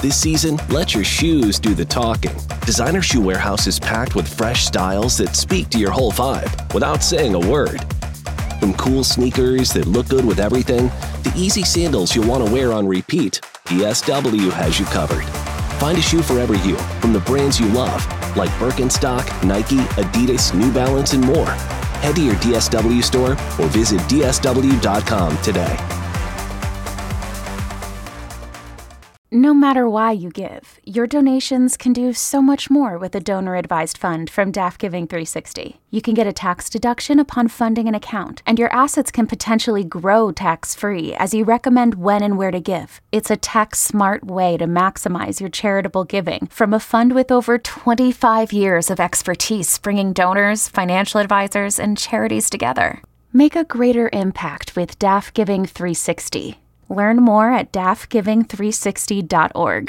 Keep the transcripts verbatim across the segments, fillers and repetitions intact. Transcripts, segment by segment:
This season, let your shoes do the talking. Designer Shoe Warehouse is packed with fresh styles that speak to your whole vibe without saying a word. From cool sneakers that look good with everything, to easy sandals you'll want to wear on repeat, D S W has you covered. Find a shoe for every you from the brands you love, like Birkenstock, Nike, Adidas, New Balance, and more. Head to your D S W store or visit D S W dot com today. No matter why you give, your donations can do so much more with a donor-advised fund from D A F Giving three sixty. You can get a tax deduction upon funding an account, and your assets can potentially grow tax-free as you recommend when and where to give. It's a tax-smart way to maximize your charitable giving from a fund with over twenty-five years of expertise bringing donors, financial advisors, and charities together. Make a greater impact with D A F Giving three sixty. Learn more at D A F giving three sixty dot org.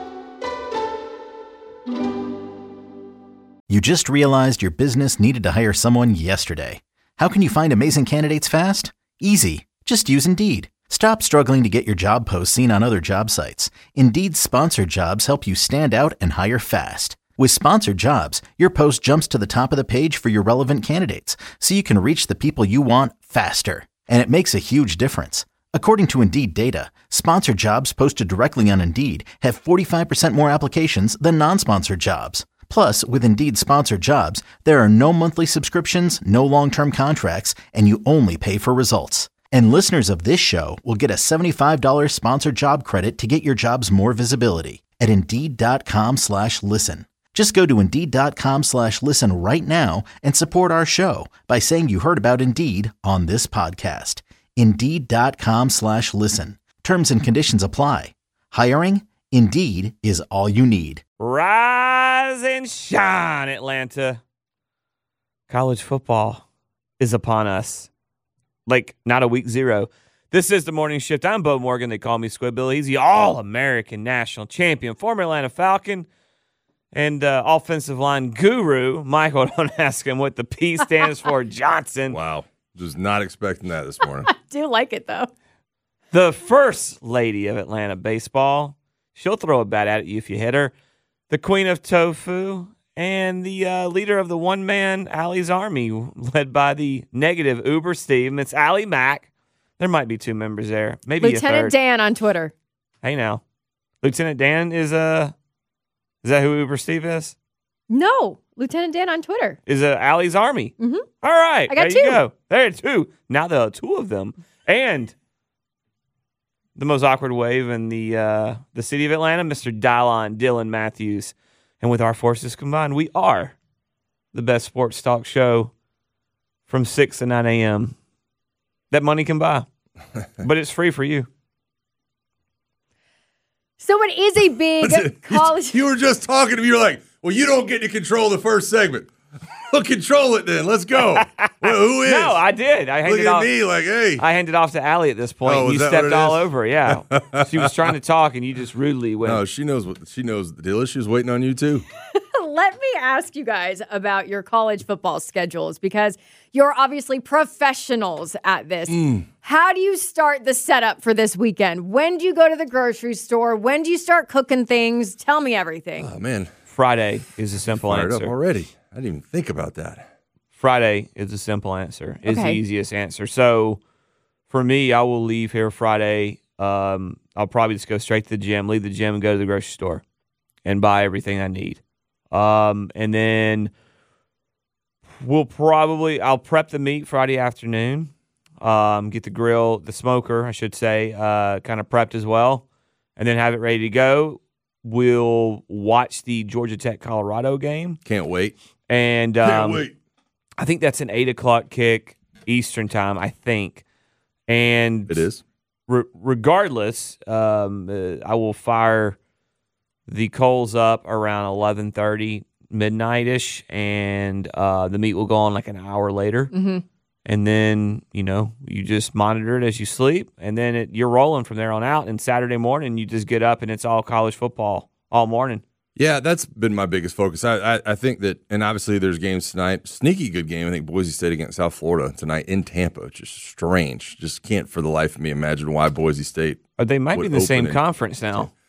You just realized your business needed to hire someone yesterday. How can you find amazing candidates fast? Easy. Just use Indeed. Stop struggling to get your job posts seen on other job sites. Indeed's sponsored jobs help you stand out and hire fast. With sponsored jobs, your post jumps to the top of the page for your relevant candidates, so you can reach the people you want faster. And it makes a huge difference. According to Indeed data, sponsored jobs posted directly on Indeed have forty-five percent more applications than non-sponsored jobs. Plus, with Indeed sponsored jobs, there are no monthly subscriptions, no long-term contracts, and you only pay for results. And listeners of this show will get a seventy-five dollars sponsored job credit to get your jobs more visibility at Indeed.com slash listen. Just go to Indeed.com slash listen right now and support our show by saying you heard about Indeed on this podcast. Indeed.com slash listen. Terms and conditions apply. Hiring? Indeed is all you need. Rise and shine, Atlanta. College football is upon us. Like, not a week zero. This is the Morning Shift. I'm Bo Morgan. They call me Squidbilly. He's the All-American National Champion, former Atlanta Falcon, and uh, offensive line guru. Michael, don't ask him what the P stands for. Johnson. Wow. Was not expecting that this morning. I do like it, though. The first lady of Atlanta baseball. She'll throw a bat at you if you hit her. The queen of tofu and the uh, leader of the one-man Allie's Army, led by the negative Uber Steve. It's Allie Mack. There might be two members there. Maybe Lieutenant a third. Dan on Twitter. Hey, now. Lieutenant Dan is uh, is that who Uber Steve is? No. Lieutenant Dan on Twitter. Is uh, Allie's Army. Mm-hmm. All right. I got there two. you go. There are two. Now there are two of them. And the most awkward wave in the uh, the city of Atlanta, Mister Dylon Dylan Matthews. And with our forces combined, we are the best sports talk show from six to nine a.m. that money can buy. But it's free for you. So it is a big college. You were just talking to me. You're like, well, you don't get to control the first segment. Well, control it then. Let's go. Well, who is? No, I did. I handed Look at off, me like, hey. I handed off to Allie at this point. Oh, and you is that stepped what it all is? over. Yeah. She was trying to talk, and you just rudely went. No, she knows what she knows the deal is. She was waiting on you too. Let me ask you guys about your college football schedules because you're obviously professionals at this. Mm. How do you start the setup for this weekend? When do you go to the grocery store? When do you start cooking things? Tell me everything. Oh man, Friday is a simple fired answer. up already. I didn't even think about that. Friday is a simple answer. Is Okay. the easiest answer. So for me, I will leave here Friday. Um, I'll probably just go straight to the gym, leave the gym, and go to the grocery store and buy everything I need. Um, and then we'll probably I'll prep the meat Friday afternoon. Um, get the grill, the smoker, I should say, uh, kind of prepped as well, and then have it ready to go. We'll watch the Georgia Tech Colorado game. Can't wait. And Can't um, wait. I think that's an eight o'clock kick Eastern time, I think. And It is. Re- regardless, um, uh, I will fire the coals up around eleven thirty, midnight-ish, and uh, the meat will go on like an hour later. Mm-hmm. And then, you know, you just monitor it as you sleep, and then it, you're rolling from there on out. And Saturday morning, you just get up, and it's all college football all morning. Yeah, that's been my biggest focus. I, I I think that, and obviously there's games tonight. Sneaky good game. I think Boise State against South Florida tonight in Tampa. Just strange. Just can't for the life of me imagine why Boise State. Or they might would be in the same open it. conference now.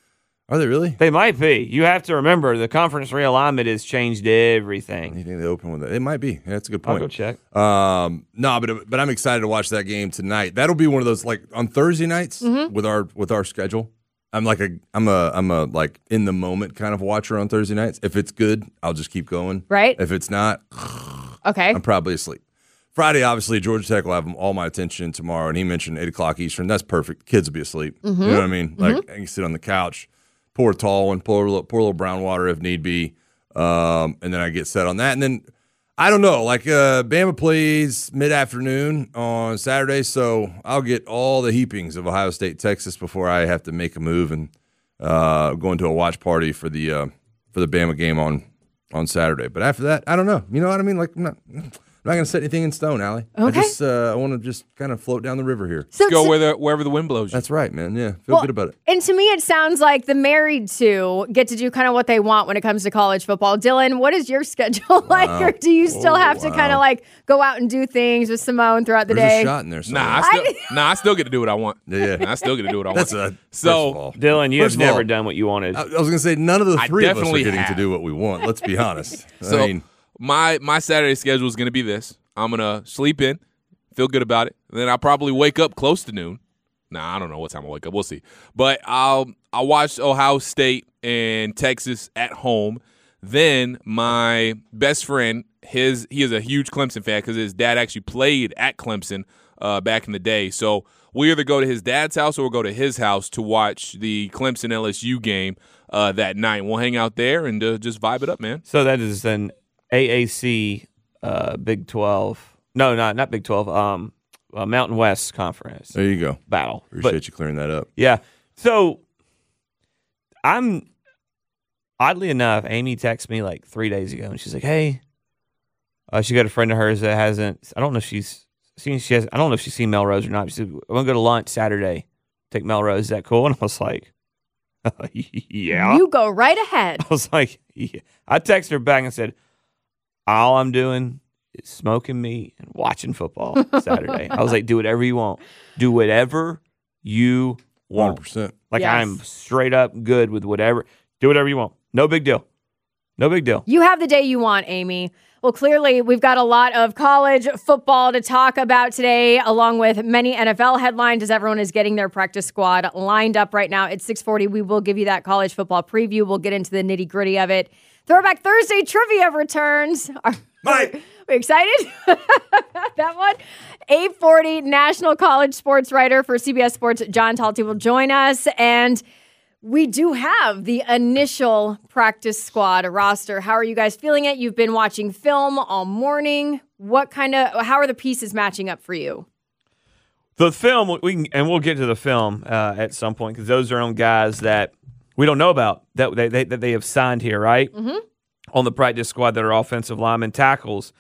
Are they really? They might be. You have to remember the conference realignment has changed everything. You think they open with it? It might be. Yeah, that's a good I'll point. go check. Um, no, but but I'm excited to watch that game tonight. That'll be one of those like on Thursday nights Mm-hmm. with our with our schedule. I'm like a I'm a I'm a like in the moment kind of watcher on Thursday nights. If it's good, I'll just keep going. Right. If it's not, Okay. I'm probably asleep. Friday, obviously, Georgia Tech will have all my attention tomorrow, and he mentioned eight o'clock Eastern. That's perfect. Kids will be asleep. Mm-hmm. You know what I mean? Like I can sit on the couch, pour a tall one, pour a little, pour a little brown water if need be, um, and then I get set on that. And then I don't know, like uh, Bama plays mid afternoon on Saturday, so I'll get all the heapings of Ohio State, Texas before I have to make a move and uh, go into a watch party for the uh, for the Bama game on on Saturday. But after that, I don't know. You know what I mean? Like I'm not. I'm not going to set anything in stone, Allie. Okay. I just uh, I want to just kind of float down the river here. So, Go so- where the, wherever the wind blows you. That's right, man. Yeah, feel well, good about it. And to me, it sounds like the married two get to do kind of what they want when it comes to college football. Dylan, what is your schedule like? Or do you still Oh, have to wow. kind of like go out and do things with Simone throughout the There's day? a shot in there. somewhere. Nah, I still, nah, I still get to do what I want. Yeah. Nah, I still get to do what I want. That's a So- first of all. Dylan, you First have of all, never done what you wanted. I, I was going to say none of the I three of us are definitely getting to have. do what we want. Let's be honest. So I mean, my my Saturday schedule is going to be this. I'm going to sleep in, feel good about it. And then I'll probably wake up close to noon. Nah, I don't know what time I wake up. We'll see. But I'll I'll watch Ohio State and Texas at home. Then my best friend, his he is a huge Clemson fan because his dad actually played at Clemson uh, back in the day. So we either go to his dad's house or we'll go to his house to watch the Clemson L S U game uh, that night. We'll hang out there and uh, just vibe it up, man. So that is an A A C uh, Big twelve. No, not not Big twelve. Um, uh, Mountain West Conference there you go. battle. Appreciate But, you clearing that up. yeah. So I'm oddly enough, Amy texted me like three days ago, and she's like, "Hey, uh, she got a friend of hers that hasn't. I don't know if she's seen. She has. I don't know if she's seen Melrose or not. She said, I'm gonna go to lunch Saturday. Take Melrose. Is that cool?" And I was like, "Yeah." You go right ahead. I was like, yeah. I texted her back and said, all I'm doing is smoking meat and watching football Saturday. I was like, do whatever you want. Do whatever you one hundred want. percent. Like, Yes. I'm straight up good with whatever. Do whatever you want. No big deal. No big deal. You have the day you want, Amy. Well, clearly, we've got a lot of college football to talk about today, along with many N F L headlines as everyone is getting their practice squad lined up right now. At six forty, we will give you that college football preview. We'll get into the nitty-gritty of it. Throwback Thursday trivia returns. Are, Mike. are we excited about that one? eight forty, national college sports writer for C B S Sports, John Talty, will join us. And we do have the initial practice squad roster. How are you guys feeling it? You've been watching film all morning. What kind of, how are the pieces matching up for you? The film, we can, and we'll get to the film uh, at some point because those are on guys that we don't know about that they, they, that they have signed here, right? Mm-hmm. On the practice squad that are offensive linemen, tackles.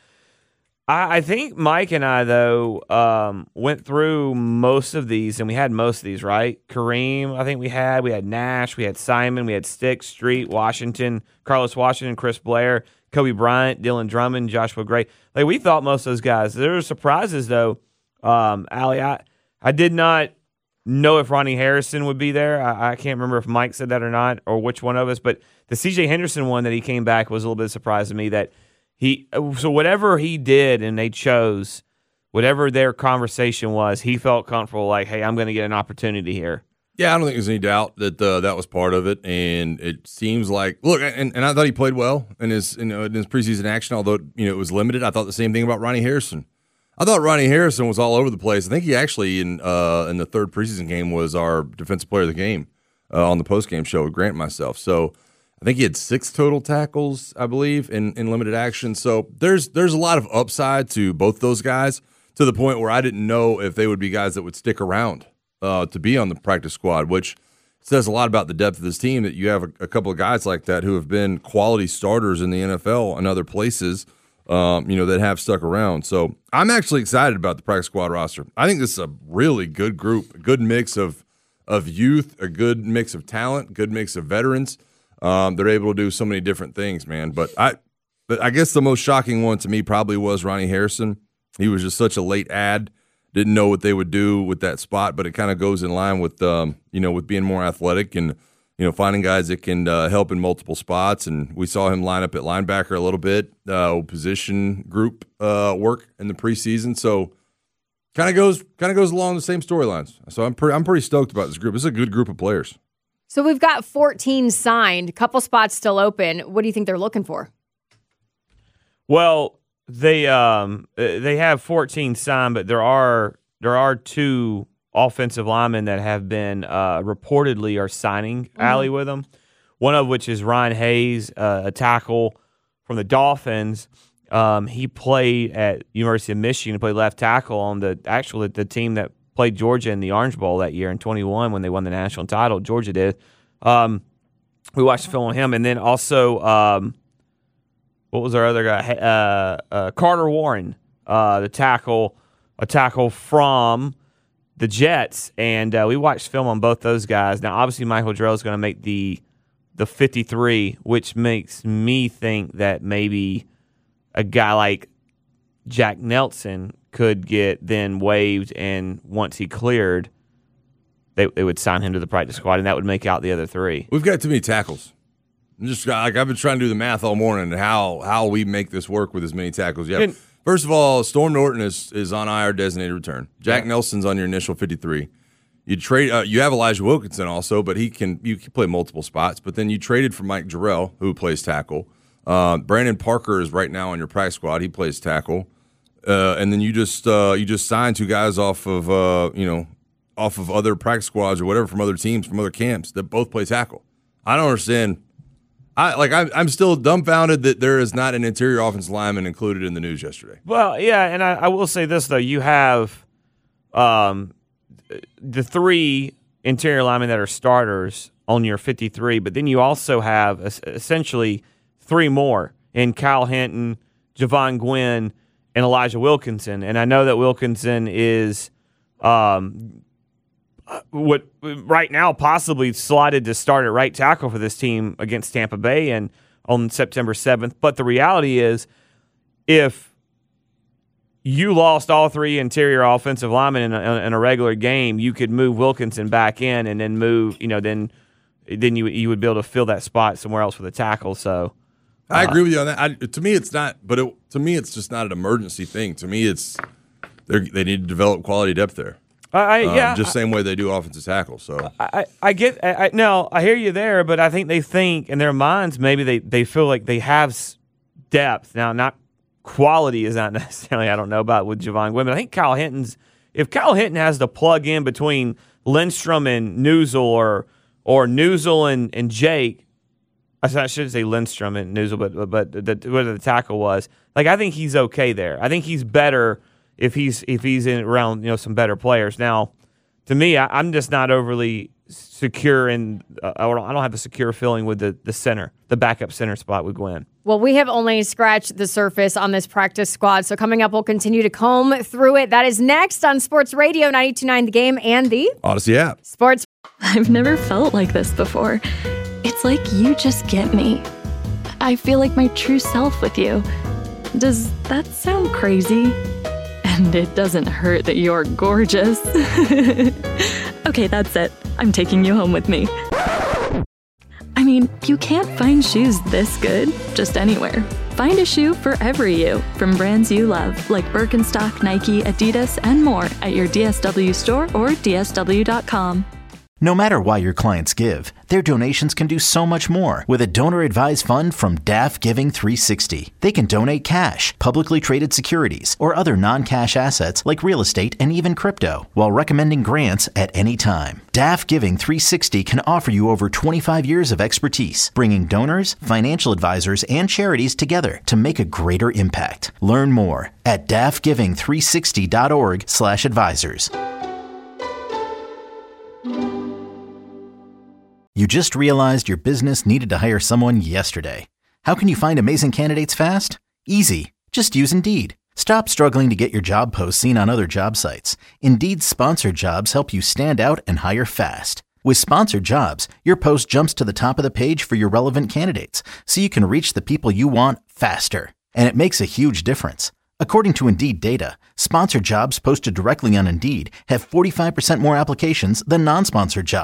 I, I think Mike and I, though, um, went through most of these, and we had most of these, right? Kareem, I think we had. We had Nash. We had Simon. We had Stick, Street, Washington, Carlos Washington, Chris Blair, Kobe Bryant, Dylan Drummond, Joshua Gray. Like, we thought most of those guys. There were surprises, though. Um, Allie, I, I did not know if Ronnie Harrison would be there. I, I can't remember if Mike said that or not, or which one of us. But the C J Henderson one that he came back was a little bit of a surprise to me that he – so whatever he did and they chose, whatever their conversation was, he felt comfortable like, hey, I'm going to get an opportunity here. Yeah, I don't think there's any doubt that uh, that was part of it, and it seems like look, and, and I thought he played well in his you know, in his preseason action, although you know it was limited. I thought the same thing about Ronnie Harrison. I thought Ronnie Harrison was all over the place. I think he actually in uh, in the third preseason game was our defensive player of the game uh, on the postgame show with Grant and myself. So I think he had six total tackles, I believe, in, in limited action. So there's there's a lot of upside to both those guys to the point where I didn't know if they would be guys that would stick around uh, to be on the practice squad, which says a lot about the depth of this team that you have a, a couple of guys like that who have been quality starters in the N F L and other places. Um, you know, that have stuck around. So I'm actually excited about the practice squad roster. I think this is a really good group, a good mix of of youth, a good mix of talent, good mix of veterans. Um, they're able to do so many different things, man. But I, but I guess the most shocking one to me probably was Ronnie Harrison. He was just such a late add. Didn't know what they would do with that spot, but it kind of goes in line with, um, you know, with being more athletic and, you know, finding guys that can uh, help in multiple spots. And we saw him line up at linebacker a little bit, uh, position group uh, work in the preseason. So kind of goes kind of goes along the same storylines. So I'm pretty I'm pretty stoked about this group. It's a good group of players. So we've got fourteen signed, a couple spots still open. What do you think they're looking for? Well, they um they have fourteen signed, but there are there are two offensive linemen that have been uh, reportedly are signing mm-hmm. Allie with them. One of which is Ryan Hayes, uh, a tackle from the Dolphins. Um, he played at University of Michigan, played left tackle on the actually the team that played Georgia in the Orange Bowl that year in twenty-one when they won the national title. Georgia did. Um, we watched the film on him, and then also um, what was our other guy? Uh, uh, Carter Warren, uh, the tackle, a tackle from the Jets, and uh, we watched film on both those guys. Now, obviously, Michael Jarrell is going to make the the fifty-three, which makes me think that maybe a guy like Jack Nelson could get then waived, and once he cleared, they they would sign him to the practice squad, and that would make out the other three. We've got too many tackles. I'm just like I've been trying to do the math all morning and how how we make this work with as many tackles. Yeah. And, First of all, Storm Norton is, is on I R designated return. Jack yeah. Nelson's on your initial fifty-three. You trade. Uh, you have Elijah Wilkinson also, but he can you can play multiple spots. But then you traded for Mike Jarrell, who plays tackle. Uh, Brandon Parker is right now on your practice squad. He plays tackle. Uh, and then you just uh, you just signed two guys off of uh, you know off of other practice squads or whatever from other teams from other camps that both play tackle. I don't understand. I like. I'm, I'm still dumbfounded that there is not an interior offensive lineman included in the news yesterday. Well, yeah, and I, I will say this though: you have um, the three interior linemen that are starters on your fifty-three, but then you also have essentially three more in Kyle Hinton, Javon Gwynn, and Elijah Wilkinson. And I know that Wilkinson is um, what right now possibly slotted to start at right tackle for this team against Tampa Bay and on September seventh. But the reality is, if you lost all three interior offensive linemen in a, in a regular game, you could move Wilkinson back in and then move, you know, then then you you would be able to fill that spot somewhere else with a tackle. So uh, I agree with you on that. I, to me, it's not, but it, to me, it's just not an emergency thing. To me, it's they need to develop quality depth there. I, um, yeah, just same way they do offensive tackle. So I, I get I, I no, I hear you there, but I think they think in their minds maybe they, they feel like they have depth now. Not quality is not necessarily I don't know about with Javon Gwynn, but I think Kyle Hinton's if Kyle Hinton has to plug in between Lindstrom and Newsel or or Newsel and, and Jake. I should say Lindstrom and Newsel, but but the, whether the tackle was like I think he's okay there. I think he's better. If he's if he's in around you know some better players. Now, to me, I, I'm just not overly secure in. Uh, I don't I don't have a secure feeling with the the center, the backup center spot with Gwynn. Well, we have only scratched the surface on this practice squad. So coming up, we'll continue to comb through it. That is next on Sports Radio ninety-two point nine The Game and the Odyssey app. Sports. I've never felt like this before. It's like you just get me. I feel like my true self with you. Does that sound crazy? And it doesn't hurt that you're gorgeous. Okay, that's it. I'm taking you home with me. I mean, you can't find shoes this good just anywhere. Find a shoe for every you from brands you love, like Birkenstock, Nike, Adidas, and more at your D S W store or D S W dot com. No matter why your clients give, their donations can do so much more with a donor-advised fund from D A F Giving three sixty. They can donate cash, publicly traded securities, or other non-cash assets like real estate and even crypto, while recommending grants at any time. D A F Giving three sixty can offer you over twenty-five years of expertise, bringing donors, financial advisors, and charities together to make a greater impact. Learn more at D A F giving three sixty dot org slash advisors. You just realized your business needed to hire someone yesterday. How can you find amazing candidates fast? Easy. Just use Indeed. Stop struggling to get your job posts seen on other job sites. Indeed's sponsored jobs help you stand out and hire fast. With sponsored jobs, your post jumps to the top of the page for your relevant candidates, so you can reach the people you want faster. And it makes a huge difference. According to Indeed data, sponsored jobs posted directly on Indeed have forty-five percent more applications than non-sponsored jobs.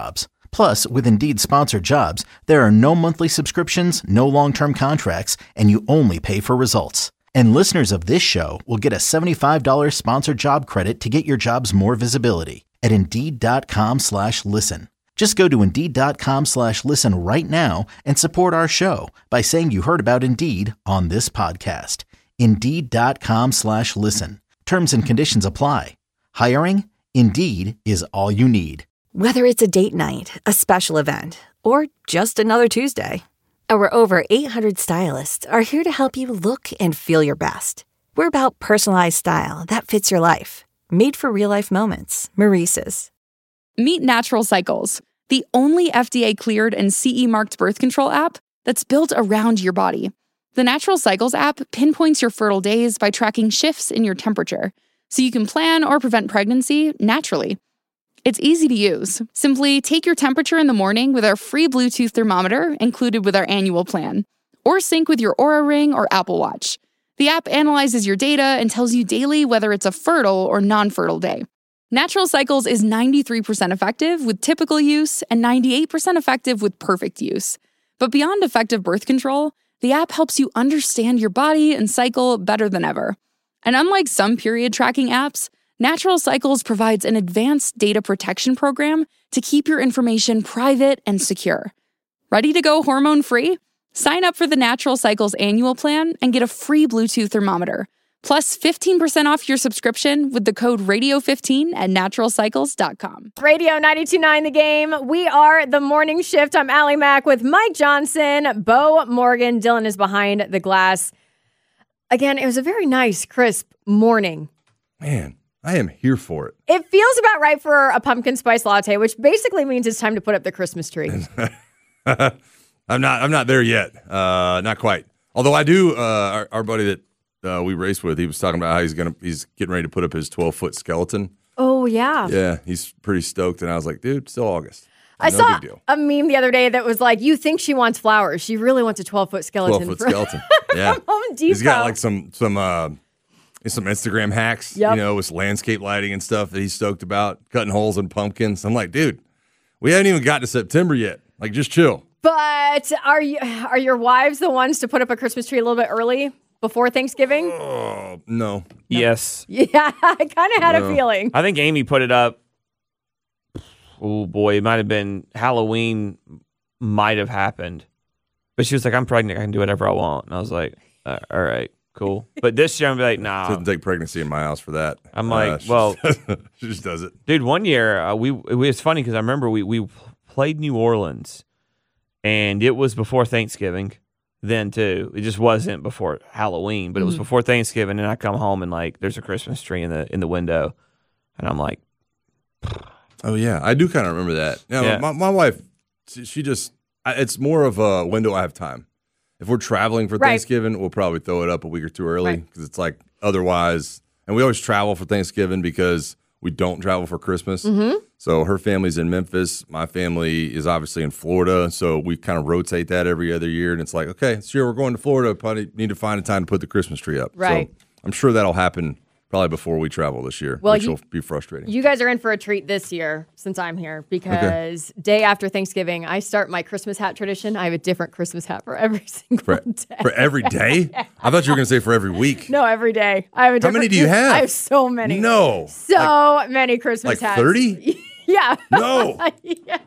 Plus, with Indeed sponsored jobs, there are no monthly subscriptions, no long-term contracts, and you only pay for results. And listeners of this show will get a seventy-five dollars sponsored job credit to get your jobs more visibility at Indeed.com slash listen. Just go to Indeed.com slash listen right now and support our show by saying you heard about Indeed on this podcast. Indeed.com slash listen. Terms and conditions apply. Hiring? Indeed is all you need. Whether it's a date night, a special event, or just another Tuesday, our over eight hundred stylists are here to help you look and feel your best. We're about personalized style that fits your life. Made for real-life moments. Maurice's. Meet Natural Cycles, the only F D A-cleared and C E-marked birth control app that's built around your body. The Natural Cycles app pinpoints your fertile days by tracking shifts in your temperature, so you can plan or prevent pregnancy naturally. It's easy to use. Simply take your temperature in the morning with our free Bluetooth thermometer included with our annual plan, or sync with your Oura Ring or Apple Watch. The app analyzes your data and tells you daily whether it's a fertile or non-fertile day. Natural Cycles is ninety-three percent effective with typical use and ninety-eight percent effective with perfect use. But beyond effective birth control, the app helps you understand your body and cycle better than ever. And unlike some period tracking apps, Natural Cycles provides an advanced data protection program to keep your information private and secure. Ready to go hormone-free? Sign up for the Natural Cycles annual plan and get a free Bluetooth thermometer, plus fifteen percent off your subscription with the code radio fifteen at natural cycles dot com. Radio ninety-two point nine The Game. We are the Morning Shift. I'm Allie Mack with Mike Johnson, Bo Morgan. Dylan is behind the glass. Again, it was a very nice, crisp morning. Man, I am here for it. It feels about right for a pumpkin spice latte, which basically means it's time to put up the Christmas tree. I'm not. I'm not there yet. Uh, not quite. Although I do. Uh, our, our buddy that uh, we raced with, he was talking about how he's gonna. He's getting ready to put up his twelve foot skeleton. Oh yeah. Yeah, he's pretty stoked, and I was like, dude, still August. I no saw big deal. a meme the other day that was like, "You think she wants flowers? She really wants a twelve foot skeleton." twelve foot from, skeleton. Yeah. From Home Depot. He's got like some some. Uh, Some Instagram hacks, yep. you know, with landscape lighting and stuff that he's stoked about, cutting holes in pumpkins. I'm like, dude, we haven't even got to September yet. Like, just chill. But are you are your wives the ones to put up a Christmas tree a little bit early before Thanksgiving? Oh, no. Yes. Yeah, I kind of had No. a feeling. I think Amy put it up. Oh boy, it might have been Halloween. Might have happened, but she was like, "I'm pregnant. I can do whatever I want." And I was like, uh, "All right." Cool. But this year, I'm like, nah. Doesn't take pregnancy in my house for that. I'm like, Uh, she well, just, she just does it. Dude, one year, uh, we it was funny because I remember we, we played New Orleans, and it was before Thanksgiving then, too. It just wasn't before Halloween, but it was Mhm. before Thanksgiving, and I come home, and, like, there's a Christmas tree in the in the window, and I'm like... Oh, yeah. I do kind of remember that. You know, Yeah. my, my wife, she, she just, I, it's more of a window I have time. If we're traveling for Right. Thanksgiving, we'll probably throw it up a week or two early Right. because it's like otherwise. And we always travel for Thanksgiving because we don't travel for Christmas. Mm-hmm. So her family's in Memphis. My family is obviously in Florida. So we kind of rotate that every other year. And it's like, okay, this year we're going to Florida. Probably need to find a time to put the Christmas tree up. Right. So I'm sure that'll happen probably before we travel this year, Well, which you- will be frustrating. You guys are in for a treat this year since I'm here because day after Thanksgiving, I start my Christmas hat tradition. I have a different Christmas hat for every single for, day. for every day? I thought you were going to say for every week. No, every day. I have a How different, many do you have? I have so many. No. So many Christmas Like hats. thirty? Yeah. No. Yeah.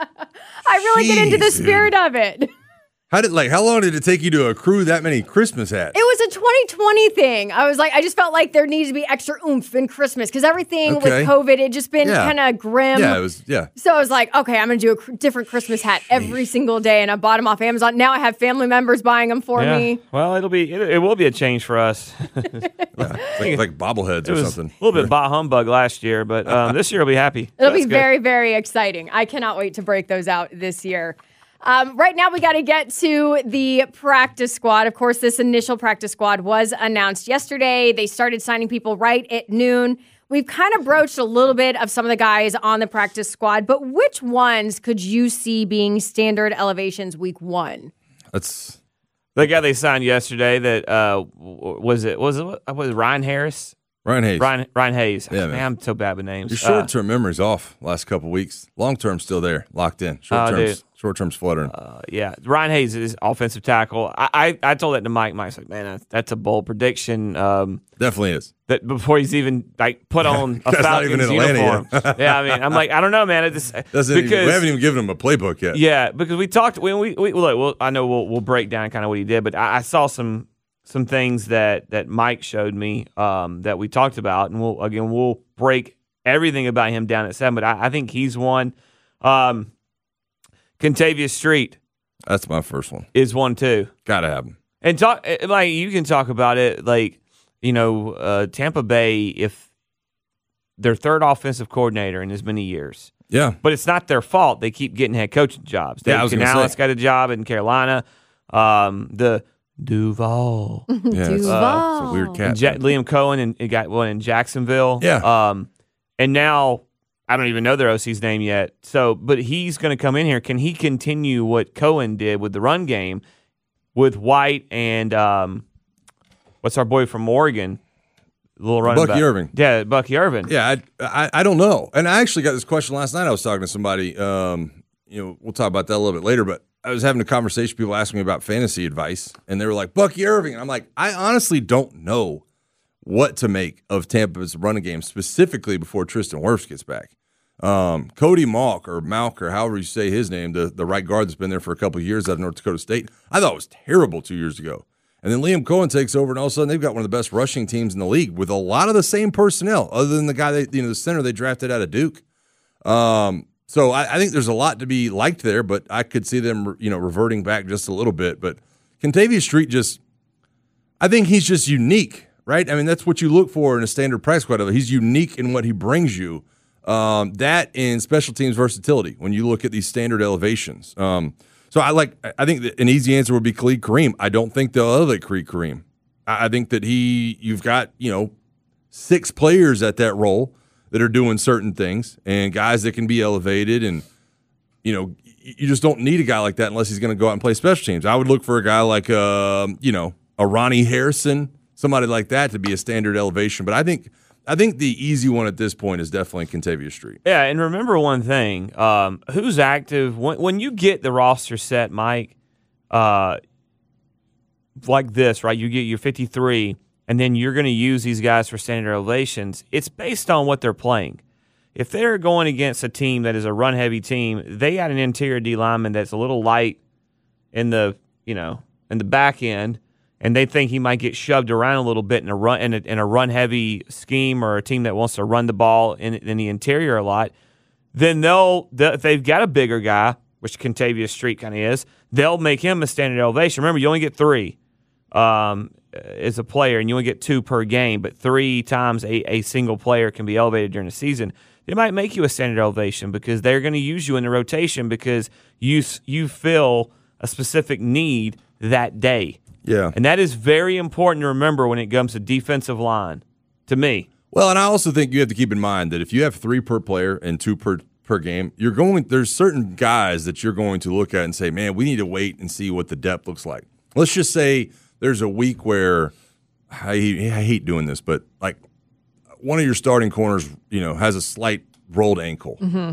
I really get into the Jeez, spirit of it. How did like how long did it take you to accrue that many Christmas hats? It was a twenty twenty thing. I was like, I just felt like there needed to be extra oomph in Christmas because everything Okay. with COVID had just been Yeah. kind of grim. Yeah, it was yeah. So I was like, okay, I'm going to do a cr- different Christmas hat every single day. And I bought them off Amazon. Now I have family members buying them for yeah. me. Well, it'll be it, it will be a change for us. Yeah, like, like bobbleheads It or was something. a little bit bah humbug last year, but um, this year will be happy. It'll That's be good. very, very exciting. I cannot wait to break those out this year. Um, right now, we got to get to the practice squad. Of course, this initial practice squad was announced yesterday. They started signing people right at noon. We've kind of broached a little bit of some of the guys on the practice squad, but which ones could you see being standard elevations week one? That's The guy they signed yesterday that uh, w- was it was it was it Ryan Harris Ryan Hayes. Ryan, Ryan Hayes. Yeah, man. man. I'm so bad with names. Your short-term uh, memory's off last couple weeks. Long-term's still there, locked in. Short-term's, uh, short-term's fluttering. Uh, yeah, Ryan Hayes is offensive tackle. I, I, I told that to Mike. Mike's like, man, that's, that's a bold prediction. Um, Definitely is. That before he's even like put on a Falcons not even in uniform. yeah, I mean, I'm like, I don't know, man. It just, Doesn't because, even, we haven't even given him a playbook yet. Yeah, because we talked. When we, we look, well, I know we'll we'll break down kind of what he did, but I, I saw some. Some things that, that Mike showed me um, that we talked about, and we'll again we'll break everything about him down at seven. But I, I think he's one. Um, Kentavious Street, that's my first one. Is one too. Gotta have him. And talk like you can talk about it like you know uh, Tampa Bay if their third offensive coordinator in as many years. Yeah, but it's not their fault. They keep getting head coaching jobs. Dave yeah, I was Canales got a job in Carolina. Um, the Duval. Yeah, Duval. Uh, it's a weird cat. Ja- Liam Cohen and it got one in Jacksonville. Yeah. Um, and now I don't even know their O C's name yet. So, but he's going to come in here. Can he continue what Cohen did with the run game with White and um, what's our boy from Oregon? Little running Bucky back. Irving. Yeah, Bucky Irving. Yeah, I, I I don't know. And I actually got this question last night. I was talking to somebody. Um, you know, we'll talk about that a little bit later, but I was having a conversation. People asking me about fantasy advice, and they were like, Bucky Irving. And I'm like, I honestly don't know what to make of Tampa's running game, specifically before Tristan Wirfs gets back. Um, Cody Malk, or Malk, or however you say his name, the, the right guard that's been there for a couple of years out of North Dakota State, I thought was terrible two years ago. And then Liam Cohen takes over, and all of a sudden they've got one of the best rushing teams in the league with a lot of the same personnel, other than the guy, they, you know, the center they drafted out of Duke. Um, So I, I think there's a lot to be liked there, but I could see them, you know, reverting back just a little bit. But Kentavious Street just, I think he's just unique, right? I mean, that's what you look for in a standard price squad. He's unique in what he brings you. Um, that and special teams versatility when you look at these standard elevations. Um, so I like. I think that an easy answer would be Khalid Kareem. I don't think they'll elevate Khalid Kareem. I, I think that he, you've got, you know, six players at that role that are doing certain things and guys that can be elevated, and you know, you just don't need a guy like that unless he's going to go out and play special teams. I would look for a guy like uh, you know, a Ronnie Harrison, somebody like that to be a standard elevation. But I think I think the easy one at this point is definitely Kentavious Street. Yeah, and remember one thing: um, who's active when when you get the roster set, Mike, uh, like this, right? You get your fifty-three. And then you're going to use these guys for standard elevations. It's based on what they're playing. If they're going against a team that is a run-heavy team, they got an interior D lineman that's a little light in the, you know, in the back end, and they think he might get shoved around a little bit in a run in a, in a run-heavy scheme, or a team that wants to run the ball in, in the interior a lot. Then they'll, they'll if they've got a bigger guy, which Kentavious Street kind of is, they'll make him a standard elevation. Remember, you only get three. Um, as a player, and you only get two per game, but three times a, a single player can be elevated during the season. They might make you a standard elevation because they're going to use you in the rotation because you you fill a specific need that day. Yeah. And that is very important to remember when it comes to defensive line, to me. Well, and I also think you have to keep in mind that if you have three per player and two per per game, you're going there's certain guys that you're going to look at and say, man, we need to wait and see what the depth looks like. Let's just say there's a week where I, I hate doing this, but like one of your starting corners, you know, has a slight rolled ankle. Mm-hmm.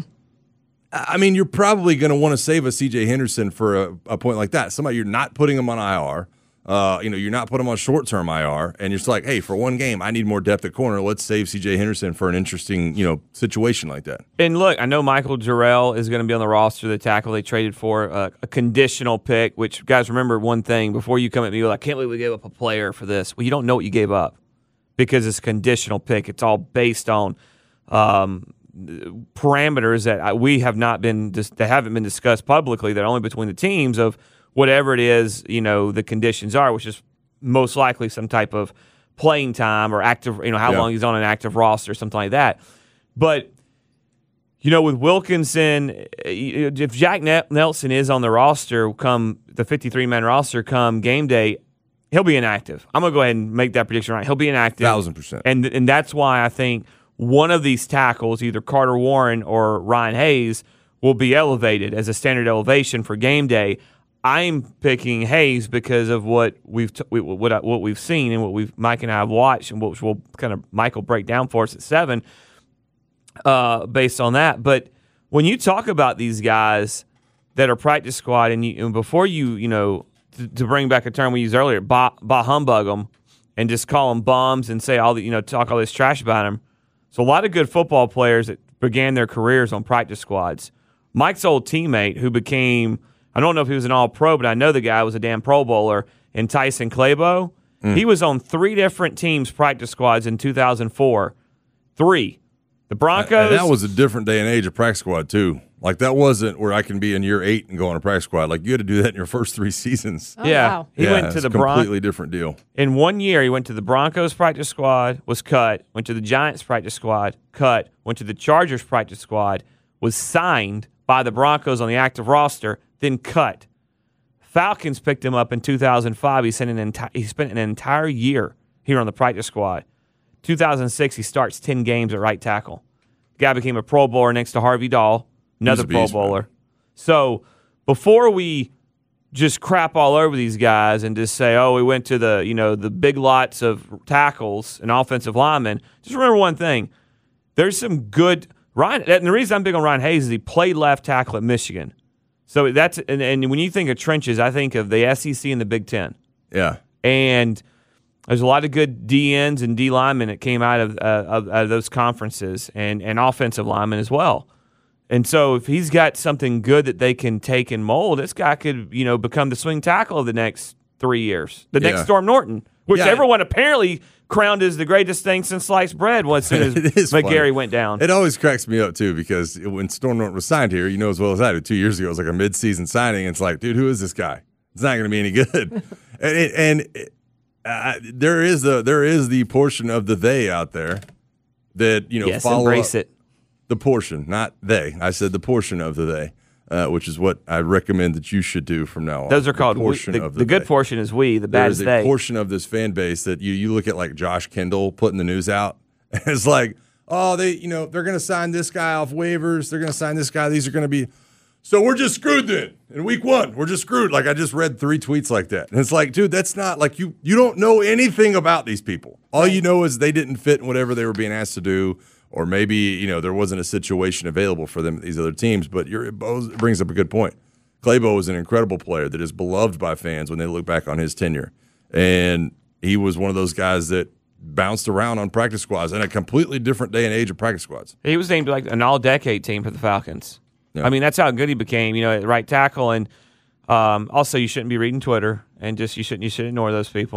I mean, you're probably going to want to save a C J Henderson for a, a point like that. Somebody you're not putting him on I R. Uh, you know, you're not putting him on short-term I R, and you're just like, hey, for one game, I need more depth at corner. Let's save C J Henderson for an interesting, you know, situation like that. And look, I know Michael Jarrell is going to be on the roster, the tackle they traded for, uh, a conditional pick, which, guys, remember one thing. Before you come at me, you're like, I can't believe we gave up a player for this. Well, you don't know what you gave up because it's a conditional pick. It's all based on um, parameters that we have not been, that haven't been discussed publicly. They're only between the teams of whatever it is, you know, the conditions are, which is most likely some type of playing time or active, you know, how yeah. long he's on an active roster or something like that. But, you know, with Wilkinson, if Jack Nelson is on the roster come the fifty-three man roster come game day, he'll be inactive. I'm going to go ahead and make that prediction right. He'll be inactive. Thousand percent. And, and that's why I think one of these tackles, either Carter Warren or Ryan Hayes, will be elevated as a standard elevation for game day. I'm picking Hayes because of what we've t- what I, what we've seen and what we've Mike and I have watched, and which will kind of Mike will break down for us at seven, uh, based on that. But when you talk about these guys that are practice squad, and, you, and before you you know to, to bring back a term we used earlier, bah, bah humbug them, and just call them bums and say all the you know talk all this trash about them. So a lot of good football players that began their careers on practice squads. Mike's old teammate, who became, I don't know if he was an all-pro, but I know the guy was a damn Pro Bowler, and Tyson Clabo, mm. he was on three different teams' practice squads in two thousand four. Three. The Broncos. And that was a different day and age of practice squad, too. Like, that wasn't where I can be in year eight and go on a practice squad. Like, you had to do that in your first three seasons. Oh, yeah. Wow. He yeah, went to the Broncos. Completely different deal. In one year, he went to the Broncos practice squad, was cut, went to the Giants practice squad, cut, went to the Chargers practice squad, was signed by the Broncos on the active roster, then cut. Falcons picked him up in two thousand five. He spent an, enti- he spent an entire year here on the practice squad. two thousand six, he starts ten games at right tackle. The guy became a Pro Bowler next to Harvey Dahl, another Pro beast, Bowler. Man. So before we just crap all over these guys and just say, oh, we went to the you know the big lots of tackles and offensive linemen, just remember one thing. There's some good – Ryan, and the reason I'm big on Ryan Hayes is he played left tackle at Michigan. So that's and, and when you think of trenches, I think of the S E C and the Big Ten. Yeah. And there's a lot of good D Ns and D linemen that came out of, uh, of, out of those conferences, and, and offensive linemen as well. And so if he's got something good that they can take and mold, this guy could, you know, become the swing tackle of the next three years. The next Yeah. Storm Norton, which Yeah. everyone apparently crowned as the greatest thing since sliced bread as soon as McGarry funny. went down. It always cracks me up, too, because when Storm Norton was signed here, you know as well as I do, two years ago, it was like a mid-season signing. It's like, dude, who is this guy? It's not going to be any good. and it, and it, uh, there is the there is the portion of the they out there that, you know, yes, follow embrace up. it. The portion, not they. I said the portion of the they, uh, which is what I recommend that you should do from now on. Those are the called we, portion the, of the, the good they. portion is we, the bad There is is a they. portion of this fan base that you you look at like Josh Kendall putting the news out. And it's like, oh, they you know they're going to sign this guy off waivers. They're going to sign this guy. These are going to be. So we're just screwed then. In week one, we're just screwed. Like I just read three tweets like that. And it's like, dude, that's not like you you don't know anything about these people. All you know is they didn't fit in whatever they were being asked to do. Or maybe, you know, there wasn't a situation available for them at these other teams. But you're, it brings up a good point. Clabo is an incredible player that is beloved by fans when they look back on his tenure. And he was one of those guys that bounced around on practice squads in a completely different day and age of practice squads. He was named like an all-decade team for the Falcons. Yeah. I mean, that's how good he became, you know, at right tackle. And um, also, you shouldn't be reading Twitter, and just you shouldn't you should ignore those people.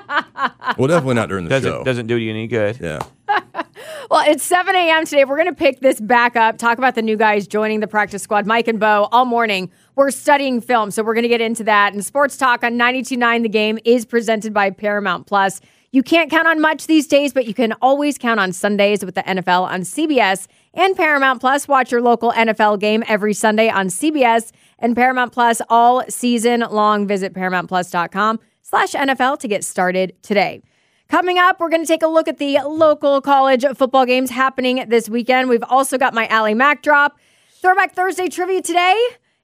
Well, definitely not during the doesn't, show. Doesn't do you any good. Yeah. Well, it's seven a.m. today. We're going to pick this back up, talk about the new guys joining the practice squad. Mike and Bo, all morning, we're studying film, so we're going to get into that. And Sports Talk on ninety-two point nine The Game is presented by Paramount Plus. You can't count on much these days, but you can always count on Sundays with the N F L on C B S and Paramount Plus. Watch your local N F L game every Sunday on C B S and Paramount Plus all season long. Visit ParamountPlus.com slash NFL to get started today. Coming up, we're going to take a look at the local college football games happening this weekend. We've also got my Allie Mac drop. Throwback Thursday trivia today